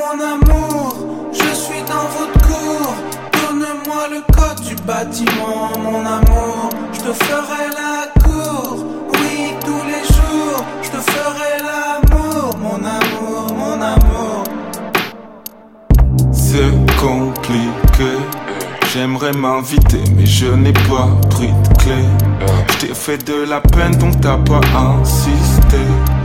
mon amour, je suis dans votre cour. Donne-moi le code du bâtiment, mon amour. Je te ferai la cour, oui, tous les jours. Je te ferai l'amour, mon amour, mon amour. C'est compliqué. J'aimerais m'inviter mais je n'ai pas pris de clé. Je t'ai fait de la peine donc t'as pas insisté.